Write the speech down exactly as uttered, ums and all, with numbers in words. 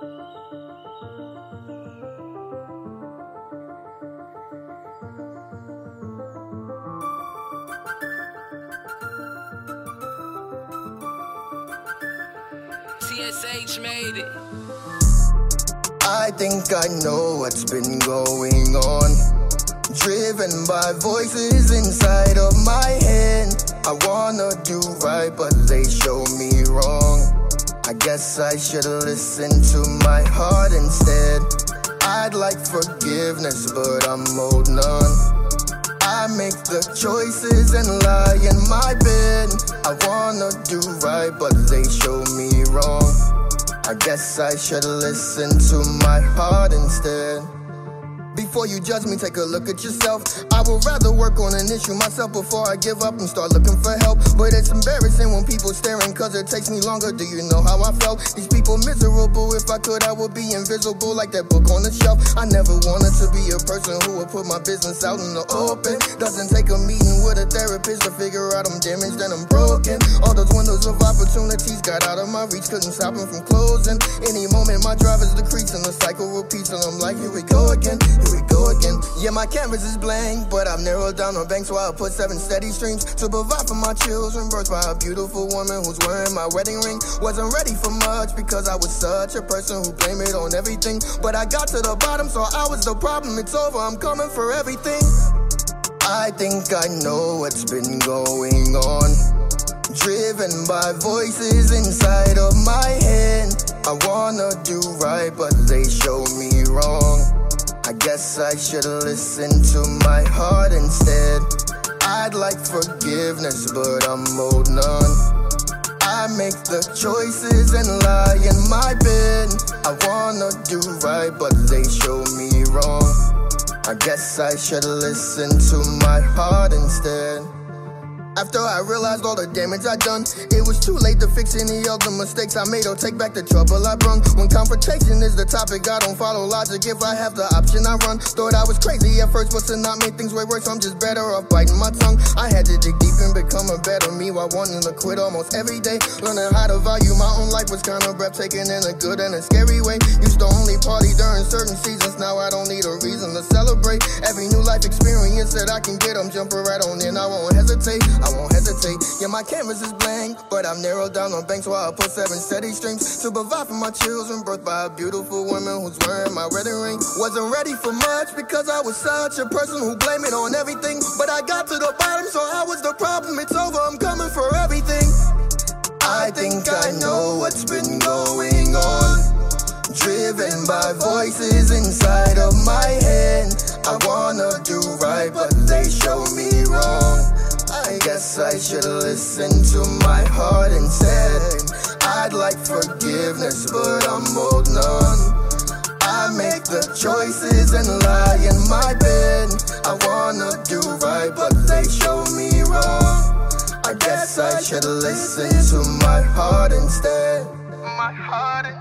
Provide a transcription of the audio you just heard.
T S H made it. I think I know what's been going on. Driven by voices inside of my head. I wanna do right, but they show me wrong. I guess I should've listened to my heart instead. I'd like forgiveness, but I'm holding on. I make the choices and lie in my bed. I wanna do right, but they show me wrong. I guess I should've listened to my heart instead. Before you judge me, take a look at yourself. I would rather work on an issue myself before I give up and start looking for help. But it's embarrassing when people staring, cause it takes me longer. Do you know how I felt? These people miserable. If I could, I would be invisible like that book on the shelf. I never wanted to be a person who would put my business out in the open. Doesn't take a meeting with a therapist to figure out I'm damaged and I'm broken. All those windows of opportunities got out of my reach, couldn't stop them from closing. Any moment my drive is decreasing, the cycle repeats and I'm like, here we go again. Here we go again. Yeah, my canvas is blank, but I've narrowed down on banks, so I put seven steady streams to provide for my children. Birthed by a beautiful woman who's wearing my wedding ring. Wasn't ready for much because I was such a person who blamed it on everything. But I got to the bottom, so I was the problem. It's over, I'm coming for everything. I think I know what's been going on. Driven by voices inside of my head. I wanna do right, but they show me wrong. I guess I should've listened to my heart instead. I'd like forgiveness, but I'm holding on. I make the choices and lie in my bed. I wanna do right, but they show me wrong. I guess I should've listened to my heart instead. After I realized all the damage I done, it was too late to fix any of the mistakes I made or take back the trouble I brung. When confrontation is the topic, I don't follow logic. If I have the option, I run. Thought I was crazy at first, but to not make things way worse, I'm just better off biting my tongue. I had to dig deep and become a better me while wanting to quit almost every day. Learning how to value my own life was kind of breathtaking in a good and a scary way. Used to only party during certain seasons, now I don't need a reason to celebrate. Every new life experience that I can get, I'm jumping right on in, I won't hesitate. I won't hesitate. Yeah, my canvas is blank, but I've narrowed down on banks, so I put seven steady streams to provide for my children. Birthed by a beautiful woman who's wearing my wedding ring. Wasn't ready for much because I was such a person who blamed it on everything. But I got to the bottom, so I was the problem. It's over, I'm coming for everything. I think I know what's been going on. Driven by voices inside of my head. I wanna do right, but they show me wrong. I guess I should've listened to my heart instead. I'd like forgiveness, but I'm holding on. I make the choices and lie in my bed. I wanna do right, but they show me wrong. I guess I should've listened to my heart instead. My heart instead.